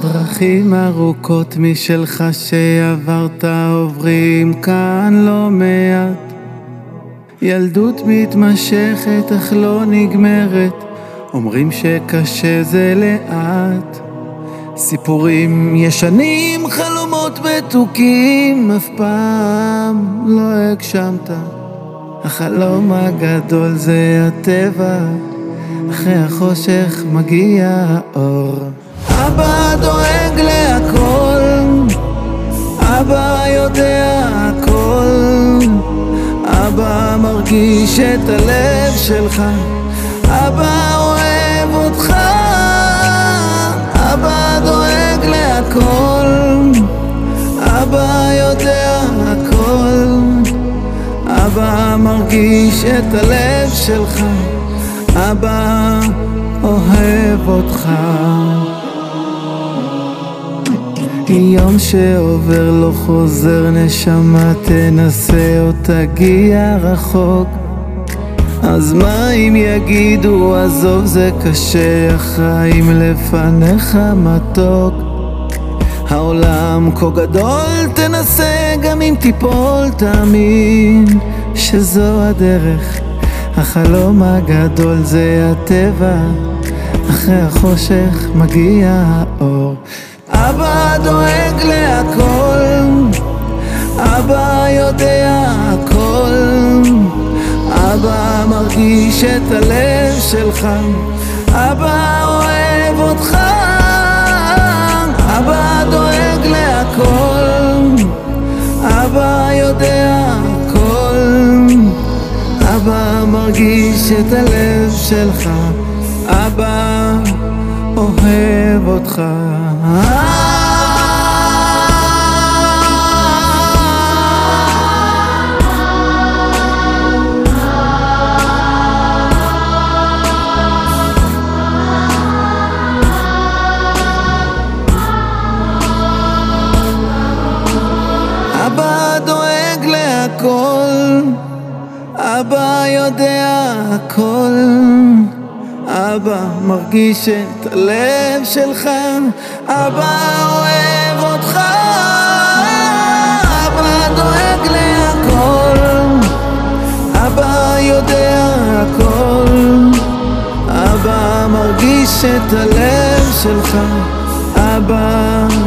דרכים ארוכות משלך שעברת עוברים כאן לא מעט. ילדות מתמשכת אך לא נגמרת, אומרים שקשה זה לאט. סיפורים ישנים, חלומות מתוקים, אף פעם לא הגשמת. החלום הגדול זה הטבע, אחרי החושך מגיע האור. אבא דואג להכל, אבא יודע הכל, אבא מרגיש את הלב שלך, אבא אוהב אותך. אבא דואג להכל, אבא יודע הכל, אבא מרגיש את הלב שלך, אבא אוהב אותך. יום שעובר לא חוזר, נשמה תנסה או תגיע רחוק. אז מה אם יגידו עזוב זה קשה, החיים לפניך מתוק. העולם כה גדול, תנסה גם אם תיפול, תאמין שזו הדרך. החלום הגדול זה הטבע, אחרי החושך מגיע האור. אבא דואג להכל, אבא יודע הכל, אבא מרגיש את הלב שלך, אבא אוהב אותך. אבא דואג להכל, אבא יודע הכל, אבא מרגיש את הלב שלך, אבא אוהב אותך. אבא דואג להכל, אבא יודע הכל, אבא מרגיש את הלב שלך, אבא אוהב אותך. אבא דואג להכל, אבא יודע הכל, אבא מרגיש את הלב שלך, אבא